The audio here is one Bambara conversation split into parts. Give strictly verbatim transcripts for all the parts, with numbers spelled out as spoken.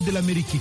de l'Amérique.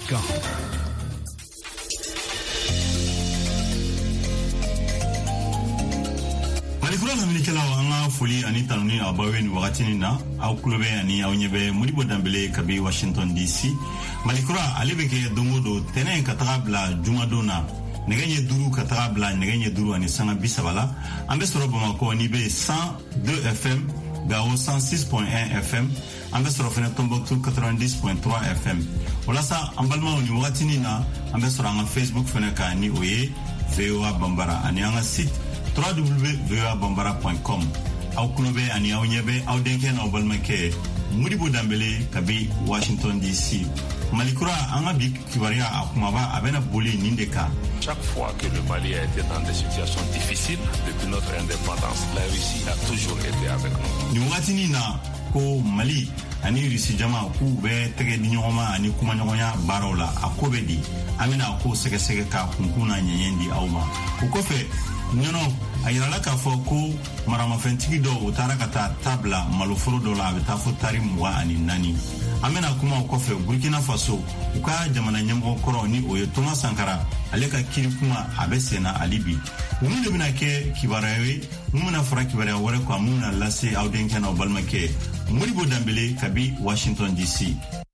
Malikura na minikela anga foli ani tanuni abawe ni wakati na au kulobe ani au nyebe Modibo Dambele kabi Washington D C. Malikura alibeke dongodo tene katabla jumadona negenye duru katabla negenye duru ani sanga bisabala ambe soro Bamako ni be cent deux F M Gao cent six point un F M ambe soro fena Tombouctou quatre-vingt-dix point trois F M. Wala sa ambalma ni wakati na ambe soro anga Facebook fena ka ni oye V O A Bambara ani anga site w w w point v o a bambara point com. Au kunobe ani au nyebe au denke na obalmake Modibo Dambele kabi Washington D C. Malikura anga bik kibaria akumaba abena boli nindeka. Chaque fois que le Mali a été dans des situations difficiles depuis notre indépendance, la Russie a toujours été avec nous. Ni wakati ni na ko Mali ani Russie jama ku be tege di nyoma ani kuma nyonya barola akobedi amina ko sege sege ka kunkuna nyenyendi auma. Ukofe nyono ayirala ka fɔ ko maramafɛntigi dɔw u taara ka taa tabla maloforo dɔ la a bɛ taa fɔ tari mugan ani naani an bɛna kuma o kɔfɛ Burkina Faso u ka jamana ɲɛmɔgɔ kɔrɔ ni o ye Thomas Sankara ale ka kiri kuma a bɛ senna ali bi ninnu de bɛna kɛ kibaruya ye mun bɛna fara kibaruya wɛrɛ kan mun bɛna lase aw denkɛ n'aw balimakɛ Modibo Dambele kabi Washington D C.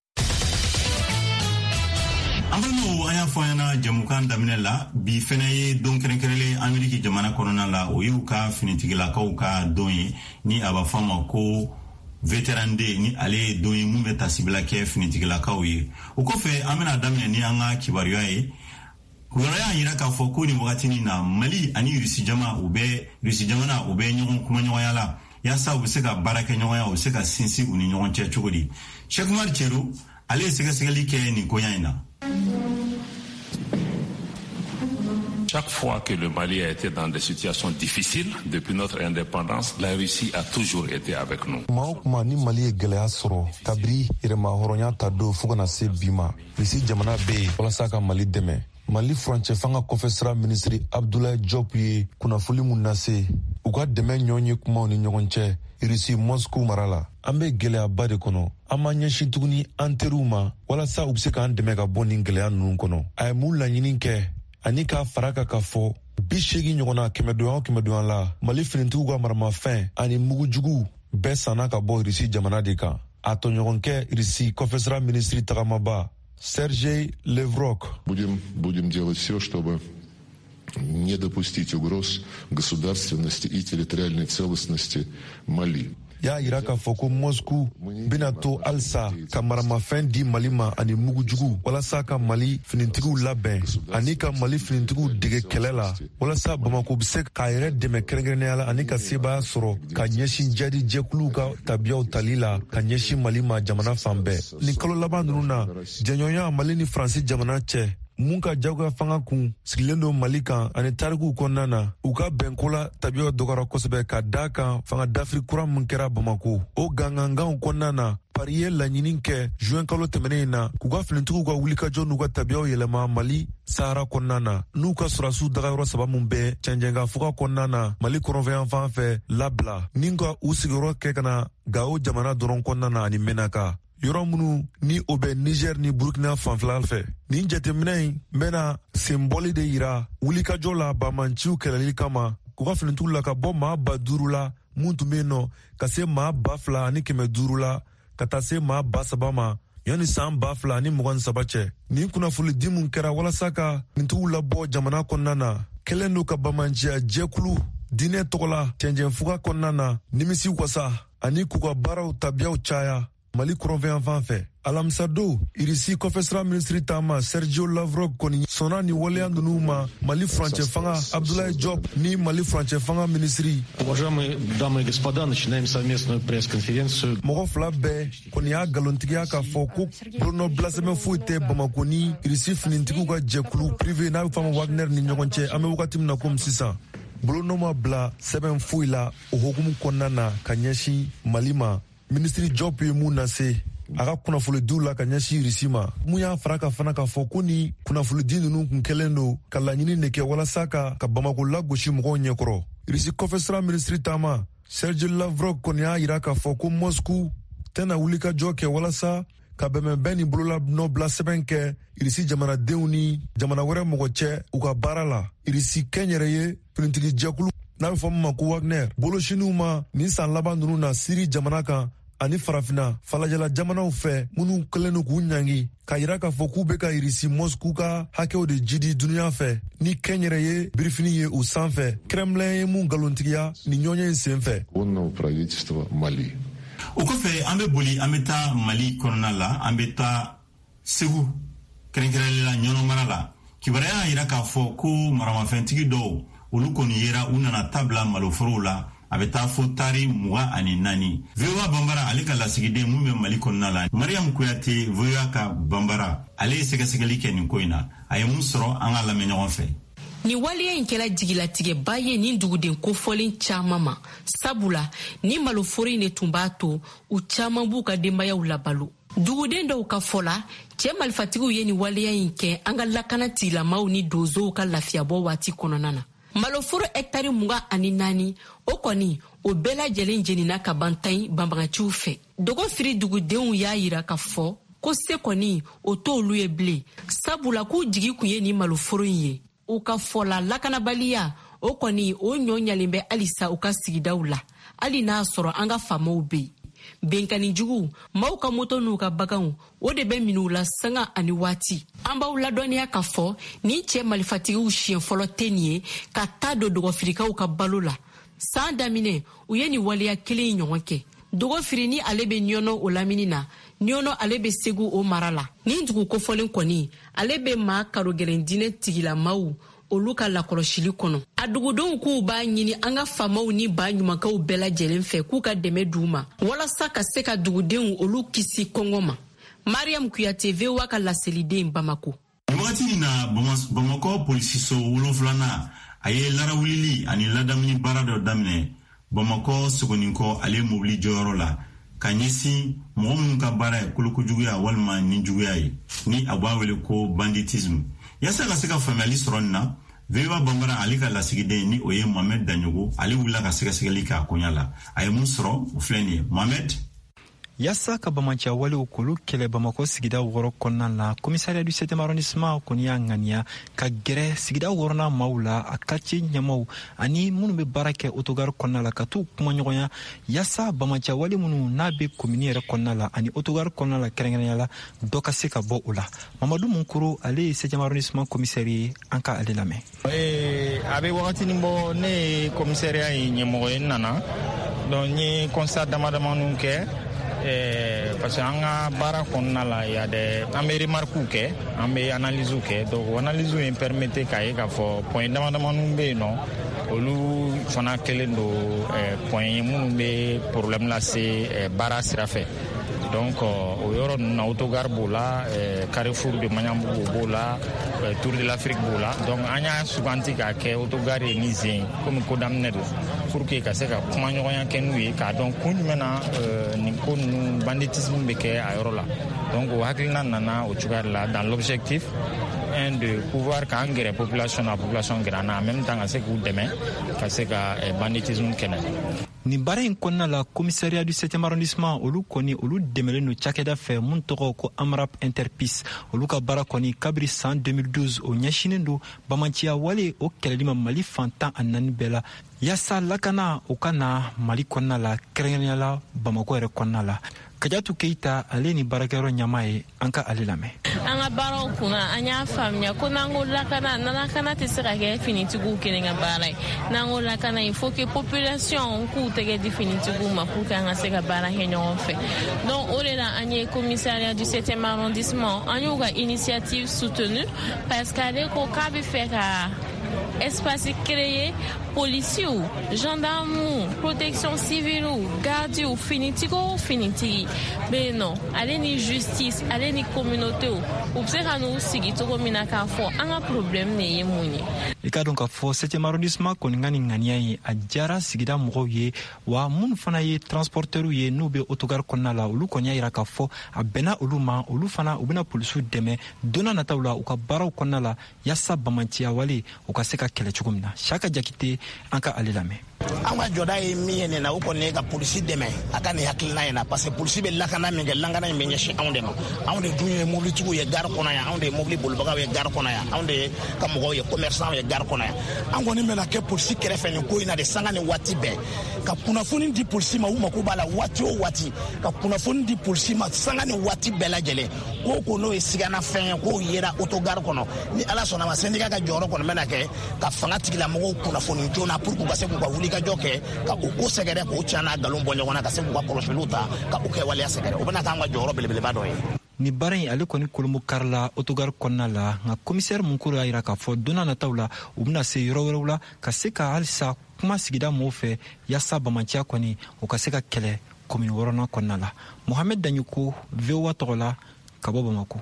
Ambalmo aya foyana jamukan daminela bi fenaye don kerenkerele Ameriki jamana korona la oyuka finitigila kauka donye ni abafama ko veteran day ni ale donye mumeta sibila ke finitigila kauye ukofe amena damine ni anga kibaruya e kuyoraya yira ka foko ni wakati ni na Mali ani Russie jama ube Russie jama na ube nyogon kuma nyoyala yasa ubiseka baraka nyoya ubiseka sinsi uni nyogon che chugodi Cheikh Umar Cheru ale sega segali ke ni koyaina. Chaque fois que le Mali a été dans des situations difficiles depuis notre indépendance, la Russie a toujours été avec nous. Maokuma ni Mali gelea soro kabri irema horonya tado fugana se bima. Russie jamana be walasa ka Mali deme. Mali Franche fanga confessera ministre Abdoulaye Diop ye kunafuli munase uga deme nyonye kuma ni nyogonche Russie Moscow marala ambe gelea bade kono amanya shintuguni anteruma walasa ubse ka andeme ka boni gelea nun kono ay mulla nyininke anika faraka ka fo bishegi nyogona kemedoyan kemedoyan la Mali finintugu ga marama fin ani mugujugu besana ka bo Russie jamana de kan ato nyogonke Russie confessera ministre tagamaba Sergei Lavrov. Будем, будем делать все, чтобы не допустить угроз государственности и территориальной целостности Мали. Ya iraka foko Moscow binato alsa ka maramafen di Malima ani mugujugu walasa ka Mali finintigu labɛn ani ka Mali finintigu dege kɛlɛ la walasa Bamako bise ka yɛrɛ dɛmɛ kɛrɛnkɛrɛnnenya la ani ka sebaya sɔrɔ ka ɲɛsin jadi jɛkuluw ka tabiyaw tali la ka ɲɛsin Mali ma jamana fan bɛɛ ni kalo laban ninnu na jɛɲɔgɔnya Mali ni Faransi jamana cɛ mun ka jagoya fanga kun sigilen don Mali kan ani tarikuw kɔnɔna na u ka bɛnko la tabiyaw dɔgɔyara kosɛbɛ ka da kan fanga dafiri kura mun kɛra Bamako o ganganganw kɔnɔna na Paris ye laɲini kɛ juin kalo tɛmɛnen in na k'u ka finitigiw ka wulikajɔ n'u ka tabiyaw yɛlɛma Mali Sahara kɔnɔna na n'u ka sɔrɔdasiw dagayɔrɔ saba mun bɛ cɛnjɛnka fuga kɔnɔna na Mali kɔrɔnfɛyan fan fɛ labila ni ka u sigiyɔrɔ kɛ ka na Gao jamana dɔrɔn kɔnɔna na ani Menaka yɔrɔ minnu ni o bɛ Niger ni Burkina fanfɛla fɛ nin jateminɛ in bɛna senbɔli de yira wulikajɔ la bamanciw kɛlɛli kama k'u ka finitigiw la ka bɔ maa ba duuru la mun tun bɛ yen nɔ ka se maa ba fila ani kɛmɛ duuru la ka taa se maa ba saba ma yanni san ba fila ani mugan ni saba cɛ nin kunnafoni di mun kɛra walasa ka finitigiw labɔ jamana kɔnɔna na kɛlen don ka bamanciya jɛkulu diinɛ tɔgɔ la cɛnjɛnfuga kɔnɔna na nimisi wasa ani k'u ka baaraw tabiyaw caya Mali kɔrɔnfɛyan fan fɛ alamisa don Russie confessera ministre taama Sergei Lavrov kɔni sɔnna ni waleya ninnu ma Mali furancɛ fanga Abdoulaye Diop ni Mali furancɛ fanga ministri. Уважаемые дамы и господа, начинаем совместную пресс-конференцию. Mɔgɔ fila bɛɛ kɔni y'a galontigiya k'a fɔ ko bolonɔ bilasɛbɛn foyi tɛ Bamako ni Russie finitigiw ka jɛkulu privé n'a bɛ fɔ a ma Wagner ni ɲɔgɔn cɛ an bɛ wagati min na komi sisan bolonɔ ma bila sɛbɛn foyi la o hukumu kɔnɔna na ka ɲɛsin Mali ma. Ministri Diop ye mun lase a ka kunnafonidiw la ka ɲɛsin Russie ma mun y'a fara ka fana k'a fɔ ko ni kunnafonidi ninnu kun kɛlen don ka laɲini de kɛ walasa ka ka Bamako lagosi mɔgɔw ɲɛkɔrɔ. Russie confessera ministri taama Sergei Lavrov kɔni y'a jira k'a fɔ ko Moscow tɛna wulikajɔ kɛ walasa ka bɛnbɛnbɛn ni bolola nɔ bila sɛbɛn kɛ irisi jamanadenw ni jamana wɛrɛ mɔgɔ cɛ u ka baara la. irisi kɛnyɛrɛ ye finitigi jɛkulu n'a bɛ fɔ min ma ko Wagner bolosiniw ma nin san laban ninnu na Siri jamana kan ani farafina falajala jamanaw fɛ minnu kɛlen don k'u ɲangi ka yira k'a fɔ k'u bɛ ka irisi Moscou ka hakɛw de jidi duniya fɛ ni kɛnyɛrɛ ye birifini ye u sanfɛ. Kremlin ye mun nkalontigiya ni ɲɔgɔn ye sen fɛ. O kɔfɛ an bɛ boli an bɛ taa Mali kɔnɔna la, an bɛ taa Segu kɛrɛnkɛrɛnla ɲɔnɔmara la. Kibaruya y'a yira k'a fɔ ko maramafɛntigi dɔw olu kɔni yera u nana tabila maloforow la a bɛ taa fo tari mugan ani naani. V O A Banbara ale ka lasigiden mun bɛ Mali kɔnɔna la, Mariam Kuyate V O A ka Banbara ale ye sɛgɛsɛgɛli kɛ nin ko in na. A ye mun sɔrɔ an ka lamɛn ɲɔgɔn fɛ. Ni waliya in kɛla jigilatigɛba ye ni duguden kofɔlen caman ma. Sabula ni maloforo in de tun b'a to u caman b'u ka denbayaw labalo. Duguden dɔw ka fɔla cɛ malifatigiw ye ni waliya in kɛ an ka lakana tigilamaaw ni dozow ka lafiyabɔ waati kɔnɔna na. Maloforo hektari mugan ani naani o kɔni o bɛɛ lajɛlen jenina ka ban tan banbaganciw fɛ. Dogo firi dugudenw y'a yira ka fɔ ko se kɔni o t'olu ye bilen. Sabula k'u jigi kun ye ni maloforo in ye. U ka fɔla lakanabaliya o kɔni o ɲɔ ɲalen bɛ halisa u ka sigidaw la. Hali n'a sɔrɔ an ka faamaw bɛ yen. Benkani jugu maaw ka moto n'u ka baganw o de bɛ min'u la sanga ani waati. An b'aw ladɔnniya ka fɔ ni cɛ malifatigiw siɲɛ fɔlɔ tɛ nin ye ka taa don dɔgɔfirikaw ka balo la. San daminɛ u ye ni waleya kelen ɲɔgɔn kɛ. Dɔgɔfiri ni ale bɛ ɲɔnɔ o lamini na, ɲɔnɔ ale bɛ Segu o mara la. Nin dugu kofɔlen kɔni ale bɛ maa karogɛrɛndinɛ tigilamaaw olu ka lakɔlɔsili kɔnɔ. A dugudenw k'u b'a ɲini an ka faamaw ni ba ɲumankaw bɛɛ lajɛlen fɛ k'u ka dɛmɛ d'u ma walasa ka se ka dugudenw olu kisi kɔngɔ ma. Mariam Kuyate V O A ka laseliden Bamako. Wagati in na Bamakɔ polisiso wolonfilanan a ye larawulili ani ladamuni baara dɔ daminɛ Bamakɔ Sogonikɔ ale mobili jɔyɔrɔ la ka ɲɛsin mɔgɔ minnu ka baara ye kolokojuguya walima ninjuguya ye ni a b'a wele ko banditisme. Yasa ka se ka faamuyali sɔrɔ nin na, V O A Banbara ale ka lasigiden ni o ye Mohamed Danyogo ale wulila ka sɛgɛsɛgɛli kɛ a koɲa la. A ye mun sɔrɔ o filɛ nin ye. Mohamed. Yasa ka bamanciya walew k'olu kɛlɛ Bamakɔ sigida wɔɔrɔ kɔnɔna la, commissariat du septième arrondissement kɔni y'a ŋaniya ka gɛrɛ sigida wɔɔrɔnan maaw la, a quartier ɲɛmaw ani minnu bɛ baara kɛ autogare kɔnɔna la ka t'u kumaɲɔgɔnya yasa bamanciya wale minnu n'a bɛ commune yɛrɛ kɔnɔna la ani autogare kɔnɔna la kɛrɛnkɛrɛnya la dɔ ka se ka bɔ o la. Mamadu Munkuru ale ye septième arrondissement commissaire ye, an ka ale lamɛn. Eh, a bɛ wagatinin bɔ ne ye commissariat ye ɲɛmɔgɔ ye nana donc n ye constat damadamaninw kɛ. Eh, parce que an ka baara kɔnɔna la ya de an bɛ remarques kɛ an bɛ analyses kɛ donc analyses ye permettre k'a ye k'a fɔ point damadamaninw bɛ yen nɔ olu fana kɛlen don eh, point ye minnu bɛ problème lase eh, baara sira fɛ. Donc o yɔrɔ ninnu na autogare b'o la, Carrefour de Maɲanbugu b'o la, Tour de l'Afrique b'o la. Donc an y'a suganti k'a kɛ autogare ye ni zen komi ko daminɛ don pour que ka se ka kumaɲɔgɔnya kɛ n'u ye k'a dɔn kun jumɛn na nin ko ninnu banditisme bɛ kɛ a yɔrɔ la. Donc o hakilina nana o cogoya de la dans l'objectif un de pouvoir k'an gɛrɛ population na population gɛrɛ an na en même temps ka se k'u dɛmɛ ka se ka banditisme kɛlɛ. Ni baara in kɔnɔna la commissariat du septième arrondissement olu kɔni olu dɛmɛlen don cakɛda fɛ mun tɔgɔ ko Amrap Interpis. Olu ka baara kɔni kabiri san deux mille douze o ɲɛsinen don bamanciya wale o kɛlɛli ma Mali fantan a naani bɛɛ la yasa lakana o ka na Mali kɔnɔna la kɛrɛnkɛrɛnya la Bamakɔ yɛrɛ kɔnɔna la. Kajatu Keita ale ni baarakɛyɔrɔ ɲama ye, an ka ale lamɛn. An ka baaraw kunna an y'a faamuya ko n'an ko lakana lakana tɛ se ka kɛ finitigiw kelen ka baara ye. N'an ko lakana il faut que population k'u tɛgɛ di finitigiw ma pour que an ka se ka baara kɛ ɲɔgɔn fɛ. Donc o de la an ye commissariat du septième arrondissement an y'u ka initiative soutenu parce que ale ko k'a bɛ fɛ ka espace créé policiers, gendarmes, protection civile, gardiens, finitigo, finitigi. Mais non, allez ni justice, allez ni communauté. Observez nous sigi to komina ka fo, anga problème ne ye muni. I ka donc fo septième arrondissement koningani ngania ye a jara sigida mɔgɔw ye wa mun fana ye transporteur ye n'u bɛ autogare kɔnɔna la olu kɔni y'a yira k'a fɔ a bɛnna olu ma olu fana u bɛna polisiw dɛmɛ donna nataw la u ka baaraw kɔnɔna la yasa bamanciya wale u ka se ka kɛlɛ cogo min na. Saka Jakite an ka ale lamɛn. an ka jɔda ye min ye nin na o kɔni ye ka polisi dɛmɛ a ka nin hakilina ye na parce que polisi bɛ lakana min kɛ lakana in bɛ ɲɛsin anw de ma anw de dun ye mobilitigiw ye gare kɔnɔ yan anw de ye mobili bolibagaw ye gare kɔnɔ yan anw de ye ka mɔgɔw ye commerçant ye gare kɔnɔ yan an kɔni bɛna kɛ polisi kɛrɛfɛ nin ko in na de sanga ni waati bɛɛ ka kunnafoni di polisi ma u mako b'a la waati o waati ka kunnafoni di polisi ma sanga ni waati bɛɛ lajɛlen ko ko n'o ye sigana fɛn ye k'o yera autogare kɔnɔ ni ala sɔnna ma syndicat ka jɔyɔrɔ kɔni bɛna kɛ ka fanga tigilamɔgɔw kunnafoni joona pour que u ka se k'u ka wulikajɔ kɛ ka o ko sɛgɛrɛ k'o tiɲɛ n'a nkalon bɔ ɲɔgɔn na ka se k'u ka kɔlɔsiliw ta ka o kɛ waleya sɛgɛrɛ o bɛna k'an ka jɔyɔrɔ belebeleba dɔ ye. Ni baara in ale kɔni kolombo karila autogare kɔnɔna la nka komisɛri Munkuru y'a jira k'a fɔ don n'a nataw la u bɛna se yɔrɔ wɛrɛw la ka se ka halisa kuma sigida mɔgɔw fɛ yaasa bamaciya kɔni o ka se ka kɛlɛ komini wɔɔrɔnan kɔnɔna la. Mohamed Danyuko V O A tɔgɔ la ka bɔ Bamako.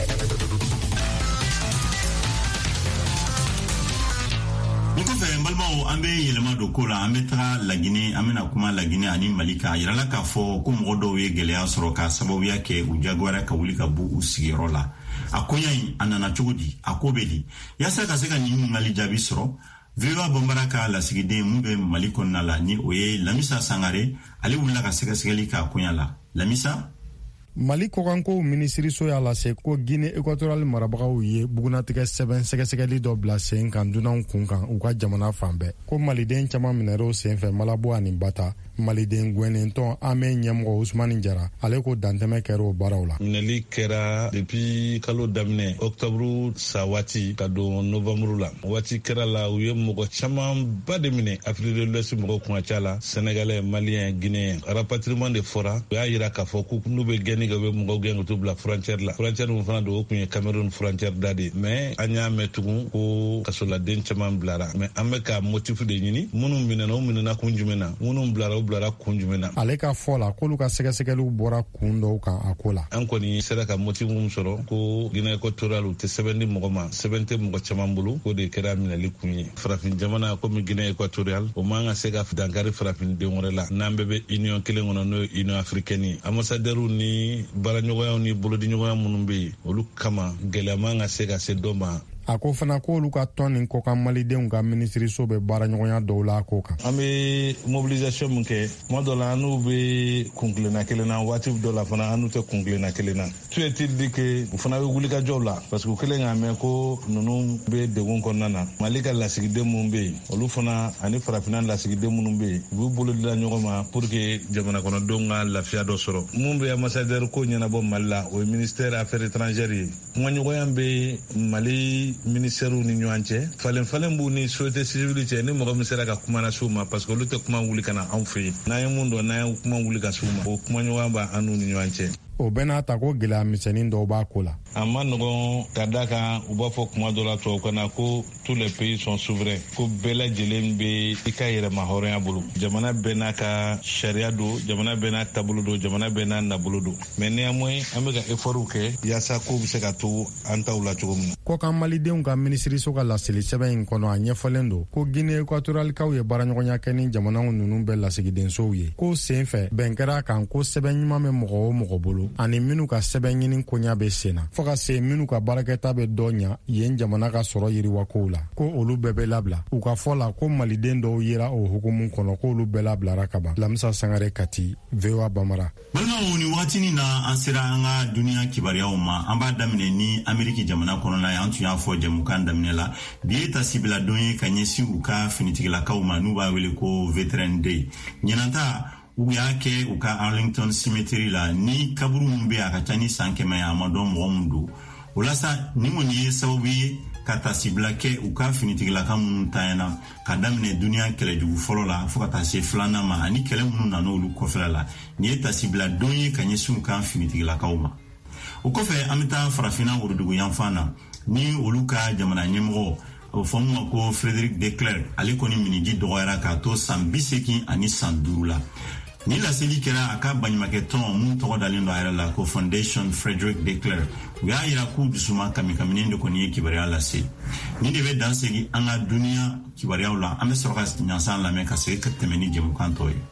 Ni kɔfɛ n balimaw an bɛ yɛlɛma don ko la an bɛ taga Lagine an bɛna kuma Lagine ani Mali kan a yirala k'a fɔ ko mɔgɔ dɔw ye gɛlɛya sɔrɔ ka sababuya kɛ u jagoyara ka wuli ka bɔ u sigiyɔrɔ la a koɲa in a nana cogo di a ko bɛ di yaasa ka se ka nin ɲininkali jaabi sɔrɔ V O A Bambara ka lasigiden mun bɛ Mali kɔnɔna la ni o ye Lamisa Sangare ale wulila ka sɛgɛsɛgɛli k'a koɲa la Lamisa. Mali kɔkanko minisiriso y'a lase ko Guinée équatoriale marabagaw ye bugunatigɛ sɛbɛn sɛgɛsɛgɛli dɔ bila sen kan dunanw kun kan u ka jamana fan bɛɛ ko maliden caman minɛr'o senfɛ Malabo ani Bata maliden gwɛnentɔn Amɛ ɲɛmɔgɔ Usmani Jara ale ko dantɛmɛ kɛra o baaraw la. Minɛli kɛra depuis kalo daminɛ octobre sa waati ka don novembre la waati kɛra la u ye mɔgɔ caman ba de minɛ Afrique de l'Ouest mɔgɔ kun ka ca la Sénégalais Malien Guinéen rapatriement de fɔra u y'a yira k'a fɔ ko n'u bɛ gɛnni kɛ u bɛ mɔgɔw gɛn ka t'u bila frontière la frontière mun fana don o kun ye Cameroun frontière da de mais an y'a mɛn tugun ko kasoladen caman bilara mais an bɛ ka motif de ɲini minnu minɛna o minɛna kun jumɛn na minnu bilara o bilara kun jumɛn na. Ale ka fɔ la k'olu ka sɛgɛsɛgɛliw bɔra kun dɔw kan a ko la. An kɔni sera ka motif mun sɔrɔ ko Guinée équatoriale u tɛ sɛbɛn di mɔgɔ ma sɛbɛn tɛ mɔgɔ caman bolo o de kɛra minɛli kun ye farafin jamana komi Guinée équatoriale o man ka se ka dankari farafin den wɛrɛ la n'an bɛɛ bɛ union kelen kɔnɔ n'o ye union africaine ye ambassadeur ni baaraɲɔgɔnya ni bolodiɲɔgɔnya minnu bɛ yen olu kama gɛlɛya man ka se ka se dɔ ma. A ko fana ko olu ka tɔn nin kɔ kan malidenw ka minisiriso bɛ baaraɲɔgɔnya dɔw la ko kan. An bɛ mobilisation mun kɛ tuma dɔ la an n'u bɛ kunkilenna kelen na waati dɔ la fana an n'u tɛ kunkilenna kelen na. Tu est il dit que u fana bɛ wulikajɔw la parce que u kɛlen k'a mɛn ko ninnu bɛ degun kɔnɔna na Mali ka lasigiden minnu bɛ yen olu fana ani farafinna lasigiden minnu bɛ yen u b'u bolo dila ɲɔgɔn ma pour que jamana kɔnɔdenw ka lafiya dɔ sɔrɔ. Mun bɛ ambassadeur ko ɲɛnabɔ Mali la o ye ministère affaires étrangères ye. Kumaɲɔgɔnya bɛ Mali ministériw ni ɲɔgɔn cɛ falen falen b'u ni société civile cɛ ni mɔgɔ min sera ka kuma na s'u ma parce que olu tɛ kuma wuli ka na anw fɛ yen n'an ye mun dɔn n'an ye kuma wuli ka s'u ma o kuma ɲɔgɔn b'a an n'u ni ɲɔgɔn cɛ. O bɛɛ n'a ta ko gɛlɛya misɛnnin dɔw b'a ko la. A ma nɔgɔn ka da kan u b'a fɔ kuma dɔ la tubabukan na ko tous les pays sont souverains ko bɛɛ lajɛlen bɛ i ka yɛrɛma hɔrɔnya bolo jamana bɛɛ n'a ka sariya don jamana bɛɛ n'a taabolo don jamana bɛɛ n'a nabolo don mais néanmoins an bɛ ka effort kɛ yaasa ko bɛ se ka to an taw la cogo min na. Kɔkan malidenw ka minisiriso ka laseli sɛbɛn in kɔnɔ a ɲɛfɔlen don ko Guinée équatoriale kaw ye baaraɲɔgɔnya kɛ ni jamanaw ninnu bɛɛ lasigidensow ye ko sen fɛ bɛn kɛra kan ko sɛbɛn ɲuman bɛ mɔgɔ o mɔgɔ bolo ani minnu ka sɛbɛn ɲini koɲa bɛ sen na fɔ ka se minnu ka baarakɛta bɛ dɔ ɲa yen jamana ka sɔrɔ yiriwakow la ko olu bɛɛ bɛ labila u ka fɔ la ko maliden dɔw yera o hukumu kɔnɔ k'olu bɛɛ labilara ka ban. Lamisa Sangare Kati V O A Bamara. Balimaw ni waatini na an sera an ka duniya kibariyaw ma an b'a daminɛ ni Ameriki jamana kɔnɔna ye an tun y'a fɔ jamukan daminɛ la bi ye tasibila don ye ka ɲɛsin u ka finitigilakaw ma n'u b'a wele ko Veteran Day ɲinanta u y'a kɛ u ka Arlington Cemetery la ni kaburu mun bɛ a ka ca ni san kɛmɛ a ma dɔn mɔgɔ mun don o la sa ni kɔni ye sababu ye ka tasibila kɛ u ka finitigilaka minnu tanyana ka daminɛ duniya kɛlɛjugu fɔlɔ la fo ka taa se filanan ma ani kɛlɛ minnu nana olu kɔfɛla la ni ye tasibila don ye ka ɲɛsin u ka finitigilakaw ma o kɔfɛ an bɛ taa farafina worodugu yanfan na ni olu ka jamana ɲɛmɔgɔ o fɔ mun ma ko Frederick de Klerk ale kɔni miniji dɔgɔyara k'a to san bi seegin ani san duuru la ni laseli kɛra a ka baɲumankɛ tɔn mun tɔgɔ dalen don a yɛrɛ la ko Foundation Frederick de Klerk u y'a yira k'u dusuma kamikaminen de kɔni ye kibariya lase ni de bɛ dansegi an ka duniya kibariyaw la an bɛ sɔrɔ ka ɲansan lamɛn ka segin ka tɛmɛ ni jɛmukan tɔ ye.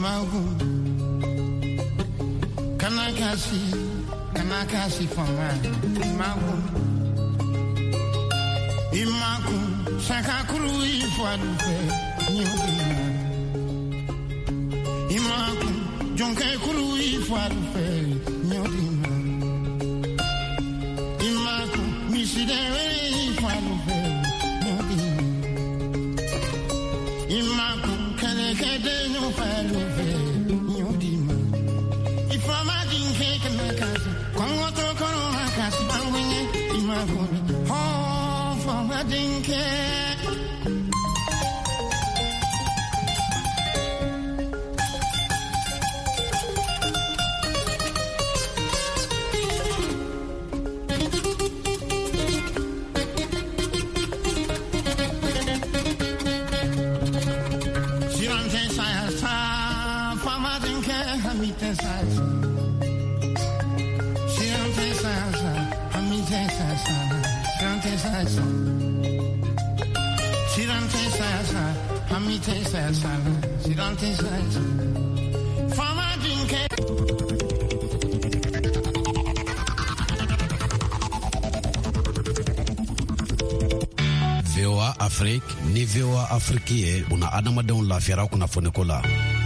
imagu kanakasi kanakasi fama imagu imagu sakakuru ifadufe nyudima imagu jonke kuru ifadufe nyudima imagu misidewe ifadufe nyudima imagu kanekede nyufadufe nyudima ifama dinke kanakasi kongoto kono makasi bangwenye imagu ho fama dinke V O A Afrique ni V O A Afrique ye una adamadenw lafiyara kunnafoniko la.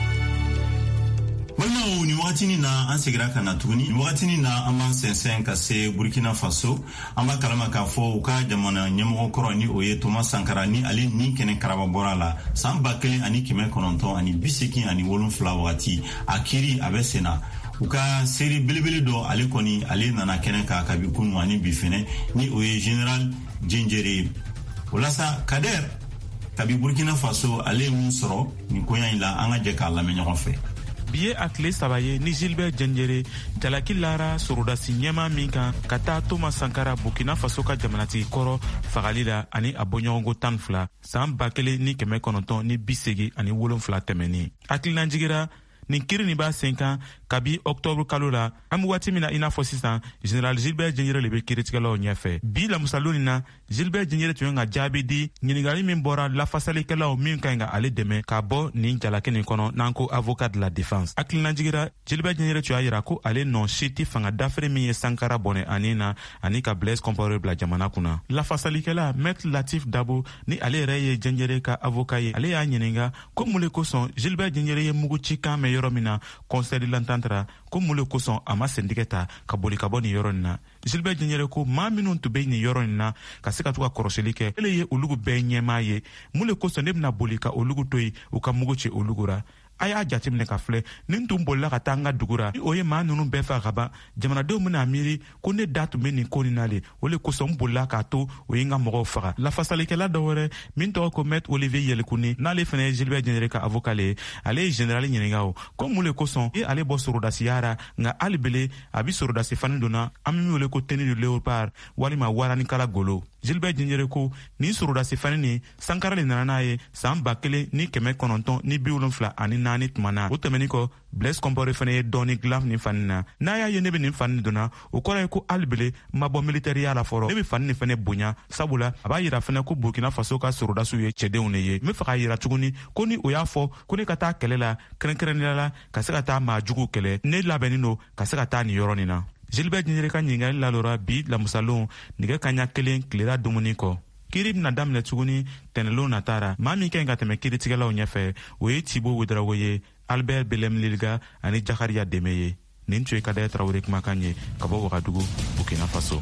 Balimaw ni wagatini na an segira ka na tuguni ni wagatini na an b'an sɛnsɛn ka se Burkina Faso an b'a kalama k'a fɔ u ka jamana ɲɛmɔgɔ kɔrɔ ni o ye Thomas Sankara ni ale ni kɛnɛ karaba bɔra la san ba kelen ani kɛmɛ kɔnɔntɔn ani bi seegin ani wolonfila wagati a kiiri a bɛ senna u ka seri belebele dɔ ale kɔni ale nana kɛnɛ ka kabi kunu ani bi fɛnɛ ni o ye General Djendjere walasa Kader kabi Burkina Faso ale mun sɔrɔ ni koɲa in la an ka jɛ k'a lamɛn ɲɔgɔn fɛ. Biye a tile saba ye ni Gilbert Djendjere jalaki lara sorodasi ɲɛma min kan ka taa Thomas Sankara Burkina Faso ka jamanatigi kɔrɔ fagali la ani a bɔɲɔgɔnko tan fila san ba kelen ni kɛmɛ kɔnɔntɔn ni bi segi ani wolonfila tɛmɛni hakilina jigira nin kiri nin b'a sen kan kabi octobre kalo la an bɛ waati min na i n'a fɔ sisan General Gilbert Djendjere le bɛ kiiritigɛlaw ɲɛfɛ bi lamusalo nin na Gilbert Djendjere tun ye ka jaabi di ɲininkali min bɔra lafasalikɛlaw min ka ɲi ka ale dɛmɛ ka bɔ nin jalaki nin kɔnɔ n'an ko avocat de la défense hakilina jigira Gilbert Djendjere tun y'a yira ko ale nɔ si tɛ fanga dafere min ye Sankara bɔnɛ ani na ani ka Blaise Compaoré bila jamana kunna lafasalikɛla Maître Latif Dabo ni ale yɛrɛ ye Djendjere ka avocat ye ale y'a ɲininka ko mun le kosɔn Gilbert Djendjere ye mugu ci kan mɛn yɔrɔ min na conseil de l'entente ra ko mun le kosɔn a ma sentigɛ ta ka boli ka bɔ nin yɔrɔ nin na Gilbert Djendjere ko maa minnu tun bɛ nin yɔrɔ nin na ka se ka to ka kɔrɔsili kɛ ele ye olugu bɛɛ ɲɛmaa ye mun le kosɔn ne bɛna boli ka olugu to yen u ka mugu ci olugu ra a y'a jateminɛ ka filɛ nin tun bolila ka taa an ka dugu ra ni o ye maa ninnu bɛɛ faga ka ban jamanadenw bɛna miiri ko ne da tun bɛ nin ko nin na le o le kosɔn n bolila k'a to o ye n ka mɔgɔw faga lafasalikɛla dɔ wɛrɛ min tɔgɔ ko Maître Olivier Yɛlikuni n'ale fana ye Gilbert Djendjere ka avocat le ye ale ye général ɲininka o ko mun le kosɔn e ale bɔ sorodasiya ra nka hali bele a bi sorodasi fani donna an bɛ min wele ko tenue de léopard walima waranikala golo Gilbert Djendjere ko nin sorodasi fani nin Sankara le nana n'a ye san ba kelen ni kɛmɛ kɔnɔntɔn ni bi wolonfila ani naani tuma na o tɛmɛni kɔ Blaise Compaoré fana ye dɔɔni dilan nin fani na n'a y'a ye ne bɛ nin fani donna o kɔrɔ ye ko hali bele ma bɔ militɛriya la fɔlɔ ne bɛ fani nin fana bonya sabula a b'a yira fana ko Burkina Faso ka sorodasiw ye cɛdenw de ye n bɛ fɛ k'a yira tuguni ko ni o y'a fɔ ko ne ka taa kɛlɛ la kɛrɛnkɛrɛnnenya la ka se ka taa maa juguw kɛlɛ ne labɛnnen don ka se ka taa nin yɔrɔ nin na Gilbert Djendjere ka ɲininkali lalora bi lamusalon nɛgɛ kaɲa kelen tilera dumuni kɔ kiiri bɛna daminɛ tuguni tɛnɛlon natara maa min ka ɲi ka tɛmɛ kiiritigɛlaw ɲɛfɛ o ye Thibaut Ouedraogo ye Albert Belem Lilga ani Jakariya Deme ye nin tun ye Kadaya Tarawele kumakan ye ka bɔ Wagadugu Burkina Faso.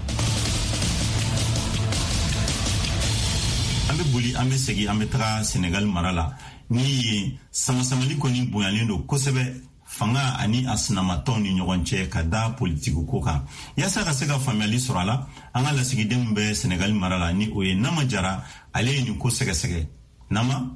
An bɛ boli an bɛ segin an bɛ taga Senegal mara la ni ye samasamali kɔni bonyalen don kosɛbɛ fanga ani a sinamatɔw ni ɲɔgɔn cɛ ka da politiku ko kan yaasa ka se ka faamuyali sɔrɔ a la an ka lasigidenw bɛ Senegal mara la ni o ye Nama Jara ale ye nin ko sɛgɛsɛgɛ Nama.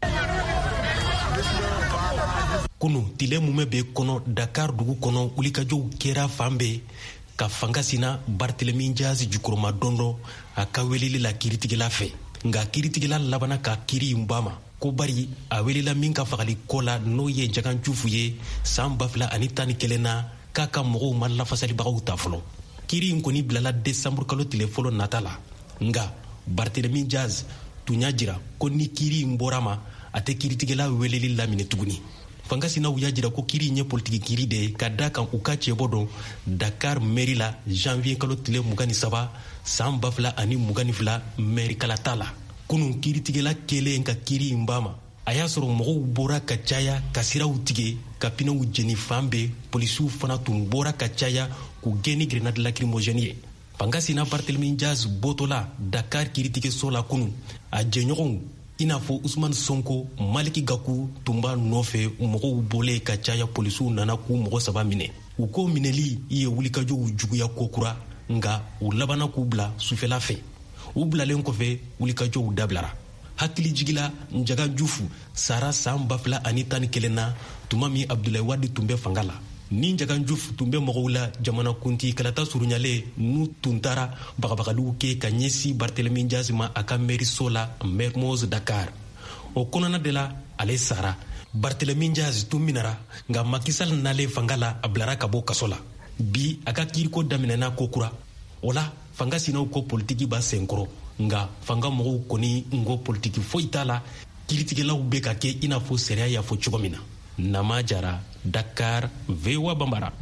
Kunu tile mun bɛ kɔnɔ Dakar dugu kɔnɔ wulikajɔw kɛra fan bɛɛ ka fanga sina Barthélémy Diaz jukuruma dɔndɔ a ka weleli la kiiritigɛla fɛ nka kiiritigɛla labana ka kiiri in ba ma ko bari a welela min ka fagali ko la n'o ye Jagan Jufu ye san ba fila ani tan ni kelen na k'a ka mɔgɔw ma lafasalibagaw ta fɔlɔ kiiri in kɔni bilala desanburu kalo tile fɔlɔ nata la nka Barthélémy Diaz tun y'a jira ko ni kiiri in bɔra ma a tɛ kiiritigɛla weleli laminɛ tuguni fanga sina u y'a jira ko kiri ɲɛ politiki kiri de ka da kan u ka cɛbɔ dɔn Dakar mairie la janvier kalo tile mugan ni saba san ba fila ani mugan ni fila maire kalata la. Kunun kiritigɛla kelen ka kiri in ba ma a y'a sɔrɔ mɔgɔw bɔra ka caya ka siraw tigɛ ka pinaw jeni fan bɛɛ polisiw fana tun bɔra ka caya k'u gɛn ni grenade lacrymogène ye. Fanga sina Barthélémy Diaz bɔtɔla Dakar kiritigɛso la kunun a jɛɲɔgɔnw i n'a fɔ Ousmane Sonko Maliki Gakou tun b'a nɔfɛ mɔgɔw bɔlen ka caya polisiw nana k'u mɔgɔ saba minɛ. U ko minɛli ye wulikajɔw juguya kokura nga u labana k'u bila sufɛla fɛ. U bilalen kɔfɛ wulikajɔw dabilara. Hakili jigila Njaga Jufu sara san ba fila ani tan ni kelen na tuma min Abdoulaye Wade tun bɛ fanga la. Ni Njaga Jufu tun bɛ mɔgɔw la jamana kunti kalata surunyalen n'u tun taara bagabagaliw kɛ ka ɲɛsi Barthélémy Diaz ma a ka mairie la Mermoz Dakar. O kɔnɔna de la ale sara. Barthélémy Diaz tun minara nka Macky Sall nalen fanga la a bilara ka bɔ kaso la. Bi a ka kiiriko daminɛna ko kura. O la fanga sinaw ko politiki b'a senkɔrɔ nga fanga mɔgɔw kɔni ngo politiki foyi t'a la. Kiiritigɛlaw bɛ ka kɛ i n'a fɔ sariya y'a fɔ cogo min na. Nama Jara, Dakar, V O A Bambara.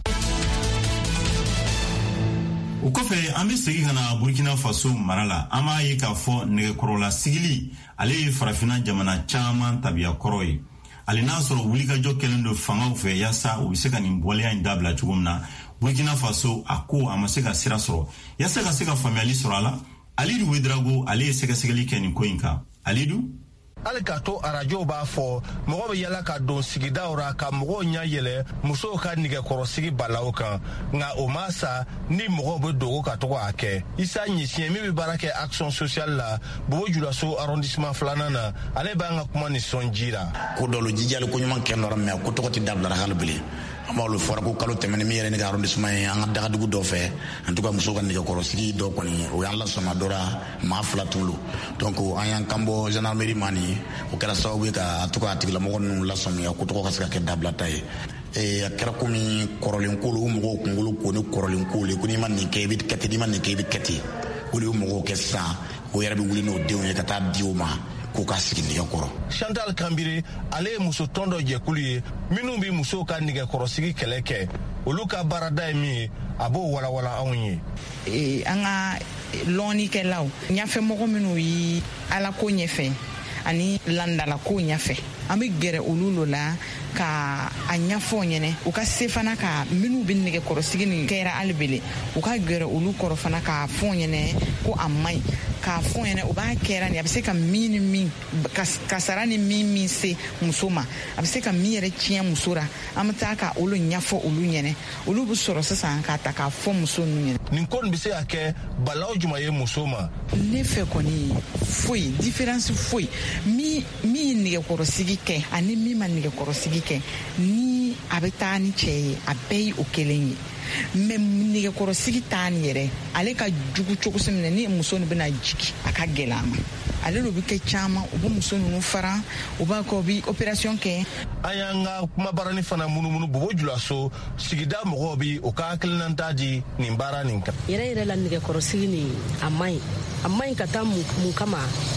O kɔfɛ an bɛ segin ka na Burkina Faso mara la. An b'a ye k'a fɔ nɛgɛkɔrɔla sigili ale ye farafinna jamana caman tabiya kɔrɔ ye. Ale n'a sɔrɔ wulikajɔ kɛlen don fangaw fɛ yaasa u bɛ se ka nin bɔliya in dabila cogo min na. Burkina Faso a ko a ma se ka sira sɔrɔ. Yaasa ka se ka faamuyali sɔrɔ a la, Alidu Wedrago ale ye sɛgɛsɛgɛli kɛ nin ko in kan. Alidu? Ali ka to arajo b'a fɔ mɔgɔ bɛ yala ka don sigidaw ra ka mɔgɔw ɲɛ yɛlɛ musow ka nɛgɛkɔrɔsigi balaw kan nka o ma sa ni mɔgɔw bɛ dogo ka tɔgɔ a kɛ. Isa Ɲɛsiɲɛ min bɛ baara kɛ action sociale la Bobo Julaso arrondissement filanan na ale b'an ka kuma nisɔndiya la. Ko dɔ lo jijali ko ɲuman kɛ nɔrɔ mɛ ko tɔgɔ tɛ dabila hali bilen. An b'a fɔra ko kalo tɛmɛnen min yɛrɛ ne ka arrondissement ye an ka dagadugu dɔ fɛ en tout cas muso ka nɛgɛkɔrɔsigi dɔ kɔni o y'an lasɔnna dɔra maa fila tun lo donc an y'an kan bɔ gendarmerie ma ni o kɛra sababu ye ka to ka tigilamɔgɔ ninnu lasɔmiya ko tɔgɔ ka se ka kɛ dabilata ye. E a kɛra komi kɔrɔlen ko o mɔgɔw kunkolo ko ni kɔrɔlen ko le ko n'i ma nin kɛ i bɛ kɛ ten n'i ma nin kɛ i bɛ kɛ ten o de ye mɔgɔw kɛ sisan o yɛrɛ bɛ wuli n'o denw ye ka taa di o ma k'u ka sigi nɛgɛkɔrɔ. Chantal Kambiri ale ye muso tɔn dɔ jɛkulu ye minnu bɛ musow ka nɛgɛkɔrɔsigi kɛlɛ kɛ olu ka baarada ye min ye a b'o walawala anw ye. Ee an ka lɔnnikɛlaw ɲɛfɛmɔgɔ minnu ye ala ko ɲɛfɛ ani landala ko ɲɛfɛ an bɛ gɛrɛ olu lo la ka a ɲɛfɔ ɲɛnɛ u ka se fana ka minnu bɛ nɛgɛkɔrɔsigi nin kɛra hali bele u ka gɛrɛ olu kɔrɔ fana k'a fɔ ɲɛnɛ ko a man ɲi k'a fɔ ɲɛnɛ u b'a kɛra nin a bɛ se ka min ni min kasara ni min min se muso ma a bɛ se ka min yɛrɛ tiɲɛ muso ra an bɛ taa ka olu ɲɛfɔ olu ɲɛnɛ olu bɛ sɔrɔ sisan k'a ta k'a fɔ muso ninnu ɲɛnɛ. Nin ko nin bɛ se ka kɛ balaw jumɛn ye muso ma. Ne fɛ kɔni foyi différence foyi min min ye nɛgɛkɔrɔsigi kɛ ani min ma nɛgɛkɔrɔsigi kɛ ni a bɛ taa ni cɛ ye a bɛɛ ye o kelen ye mɛ nɛgɛkɔrɔsigi taa ni yɛrɛ ale ka jugu cogo min ni muso nin bɛna jigi a ka gɛlɛn a ma ale de bɛ kɛ caman u bɛ muso ninnu fara u b'a kɛ u bɛ opération kɛ. An y'an ka kumabarani fana munumunu Bobo Julaso sigida mɔgɔw bi o ka hakilinata di nin baara nin kan. Yɛrɛ yɛrɛ la nɛgɛkɔrɔsigi nin a man ɲi a man ɲi ka taa mun kama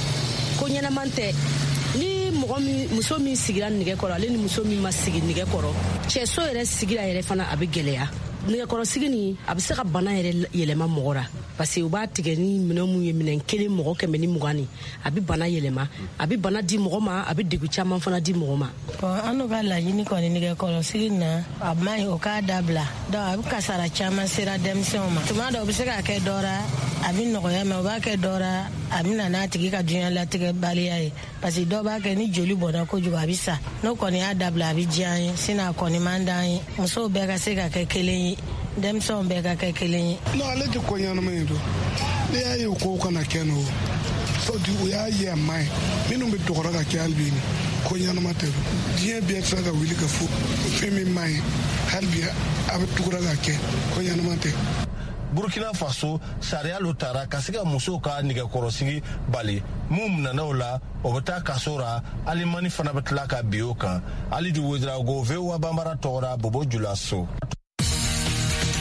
ko ɲɛnaman tɛ. Ni mɔgɔ min muso min sigira nɛgɛkɔrɔ ale ni muso min ma sigi nɛgɛkɔrɔ cɛso yɛrɛ sigira yɛrɛ fana a bɛ gɛlɛya. Nɛgɛkɔrɔsigi nin a bɛ se ka bana yɛrɛ yɛlɛma mɔgɔ ra parce que u b'a tigɛ ni minɛn mun ye minɛn kelen mɔgɔ kɛmɛ ni mugan ni a bɛ bana yɛlɛma a bɛ bana di mɔgɔ ma a bɛ degun caman fana di mɔgɔ ma. Bon an n'u ka laɲini kɔni nɛgɛkɔrɔsigi na a man ɲi o k'a dabila donc a bɛ kasara caman sera denmisɛnw ma tuma dɔw u bɛ se ka kɛ dɔ ra a bɛ nɔgɔya mɛ u b'a kɛ dɔ ra a bɛ na n'a tigi ka diɲɛlatigɛ baliya ye parce que dɔw b'a kɛ ni joli bɔnna kojugu a bɛ sa n'o kɔni y'a dabila a bɛ diya an ye sinon a kɔni man d'an ye musow bɛɛ ka se ka kɛ kelen ye denmisɛnw bɛɛ ka kɛ kelen ye. Non ale tɛ ko ɲɛnama ye don n'i y'a ye o kow kana kɛ n'o sabu o y'a ye a man ɲi minnu bɛ dɔgɔra ka kɛ hali bi ko ɲɛnama tɛ don diɲɛ bɛɛ tɛ se ka wuli ka fɔ fɛn min man ɲi hali bi a bɛ tugura ka kɛ ko ɲɛnama tɛ. Burkina Faso sariya lo tara ka se ka musow ka nɛgɛkɔrɔsigi bali mun nana o la o bɛ taa kaso ra alimani fana bɛ tila ka bin o kan Alidu Wedrago V O A Bambara tɔgɔra Bobo Julaso.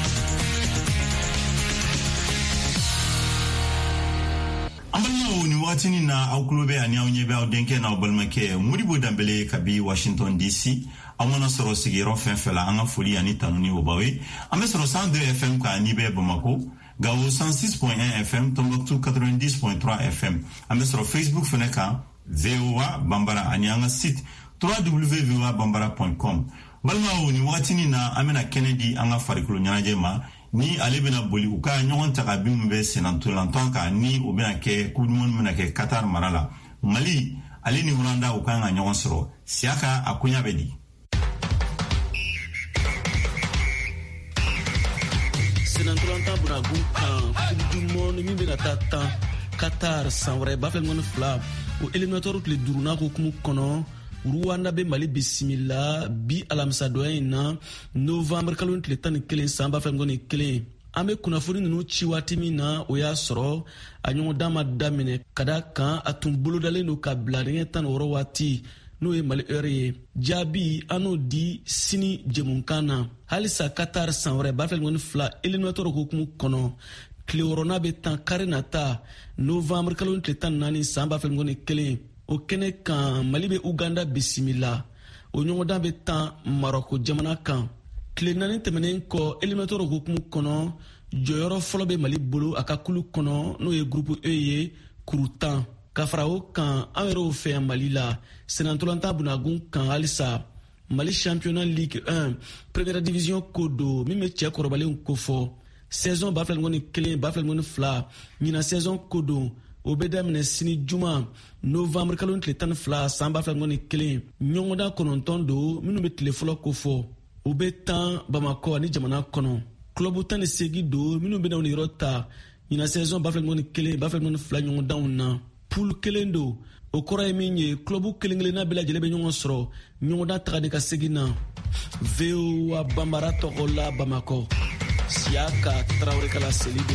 An balimaw ni wakati na au kulobe ani au nyebe au denke na obalmake Modibo Dambele kabi Washington D C amona soro sigiro fenfela anga foli ani tanuni obawe ame soro cent deux F M ka ani be Bamako Gao cent six point un F M Tombouctou quatre-vingt-dix point trois F M ame sur Facebook feneka V O A Bambara ani anga site w w w point v o a bambara point com balma ni watini na amena Kennedy anga farikulo nyajema ni alebena boli uka nyon taka bimbe senantulantanka ni obena ke kudumon mena ke Qatar marala Mali ale ni uranda uka nga nyon soro siaka akunya bedi senantulanta buragu kan kudumon mi bena tata Qatar sanwre bafel mon fla o eliminator le duruna ko kumu kono Rwanda be Mali bisimila bi alamsa doyena November kalon le tan kelen samba fam goni kelen ame kuna furi nunu chiwati mina oya soro anyo dama damine kada kan atumbulu dale no kablare tan oro wati no e Mali ere jabi ano di sini jemunkana halisa Qatar sanwre bafel goni fla eliminator ko kum kono Cleorona be tan karenata November kalon le tan nani samba fam goni kelen o kene kan Mali be Uganda bisimila o ɲɔgɔndan be tan Maroko jamana kan tile naani tɛmɛnen kɔ eliminator hukumu kɔnɔ jɔyɔrɔ fɔlɔ be Mali bolo a ka kulu kɔnɔ n'o ye groupe E ye kuru tan ka fara o kan an yɛrɛw fɛ yan Mali la senantolanta bunagun kan halisa Mali championnat Ligue un première division ko do min be cɛ kɔrɔbalenw kofɔ saison ba fila ni kelen ba fila ni fila ɲina saison ko do o be daminɛ sini juma novembre kalo tile tan ni fila san ba fila ni kelen ɲɔgɔndan kɔnɔntɔn do minnu be tile fɔlɔ kofɔ o be tan Bamako ani jamana kɔnɔ club tan ni segi do minnu bena o ni yɔrɔ ta ɲina saison ba fila ni kelen ba fila ni fila ɲɔgɔndanw na poule kelen do o kɔrɔ ye min ye club kelen kelenna bɛɛ lajɛlen be ɲɔgɔn sɔrɔ ɲɔgɔndan tagani ka segin na V O A Bambara tɔgɔ la Bamako Siaka Traoré kala Selido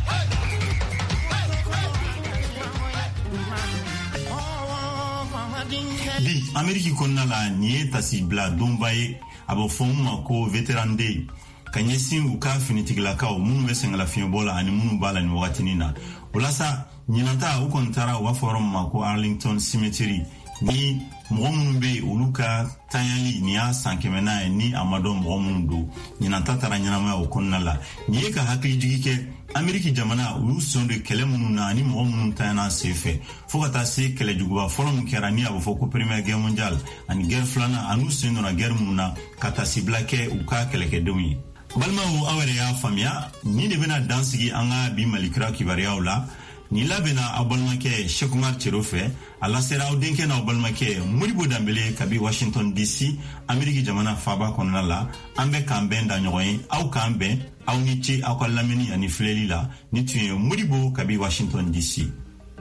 bi Ameriki kɔnɔna la nin ye tasibila donba ye a bɛ fɔ mun ma ko veteran day ka ɲɛsin u ka finitigilakaw minnu bɛ sɛngɛlafiɲɛbɔ la ani minnu b'a la nin wagatinin na o la sa ɲinanta u kɔni taara u b'a fɔ yɔrɔ min ma ko Arlington Cemetery ni mɔgɔ minnu bɛ olu ka tanyali nin y'a san kɛmɛ n'a ye ni a ma dɔn mɔgɔ minnu don ɲinanta taara ɲɛnamaya o kɔnɔna la nin ye ka hakilijigi kɛ Ameriki jamana u y'u sɔn de kɛlɛ minnu na ani mɔgɔ minnu tanyana sen fɛ fo ka taa se kɛlɛjuguba fɔlɔ min kɛra ni a bɛ fɔ ko Première Guerre mondiale ani guerre filanan ani u sen donna guerre minnu na ka tasibila kɛ u ka kɛlɛkɛdenw ye balimaw aw yɛrɛ y'a faamuya ni de bɛna dan sigi an ka bi Malikira kibaruyaw la ni labɛnna aw balimakɛ Cheikh Umar Cero fɛ a lasera aw denkɛ n'aw balimakɛ Modibo Dambele kabi Washington D C Ameriki jamana faaba kɔnɔna la an bɛ k'an bɛn da ɲɔgɔn ye aw k'an bɛn aw ni ce aw ka lamɛnni ani filɛli la ni tun ye Modibo kabi Washington D C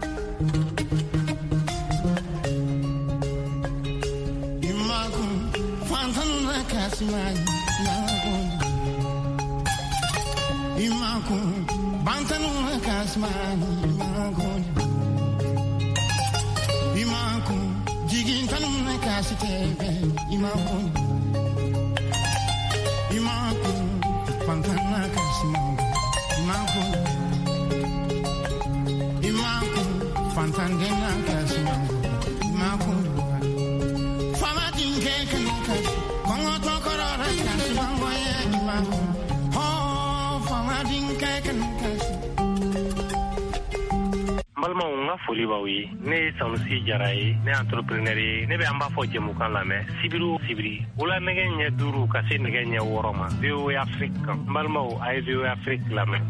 Bantanuna kasmani magon Imanku jigin tanuna kasitebe imanku Imanku bantanuna kasmani imanku Imanku fantangena kasmani imanku Fama dinke kanakas kongo tokorora kasmani imanku Oh fama dinke kanakas balma nga foli baw ye ne ye Sanusi Jara ye ne entrepreneur ye ne bɛ an b'a fɔ jɛmukan lamɛn sibiru sibiri wula nɛgɛ ɲɛ duuru ka se nɛgɛ ɲɛ wɔɔrɔ ma V O A Afrique kan balimaw a ye V O A Afrique lamɛn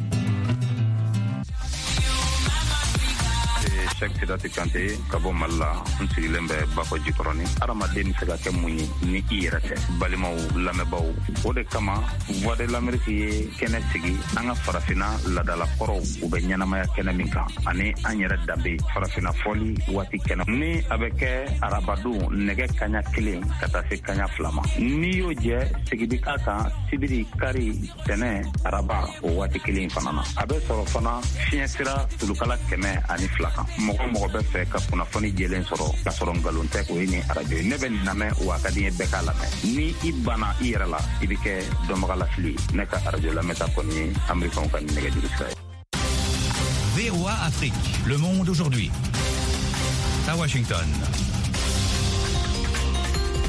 Cheikh Sidati Kante ka bɔ Mali la n sigilen bɛ Bafɔ Jikɔrɔni adamaden bɛ se ka kɛ mun ye ni i yɛrɛ tɛ balimaw lamɛnbaw o de kama Voix de l'Amérique ye kɛnɛ sigi an ka farafina ladalakɔrɔw u bɛ ɲɛnamaya kɛnɛ min kan ani an yɛrɛ danbe farafina fɔli waati kɛnɛ ni a bɛ kɛ arabadon nɛgɛ kaɲa kelen ka taa se kaɲa fila ma n'i y'o jɛ sigidi ka kan sibiri kari tɛnɛ araba o waati kelen fana na a bɛ sɔrɔ fana fiɲɛ sira tulukala kɛmɛ ani fila kan mɔgɔ mɔgɔ bɛ fɛ ka kunnafoni jɛlen sɔrɔ ka sɔrɔ nkalon tɛ o ye ni arajo ye ne bɛ nin lamɛn wa ka di n ye bɛɛ k'a lamɛn ni i banna i yɛrɛ la i bɛ kɛ dɔnbaga lafili ne ka arajo lamɛnta kɔni ye amerikanw ka nɛgɛjuru sira ye. V O A Afrique, le monde aujourd'hui. À Washington.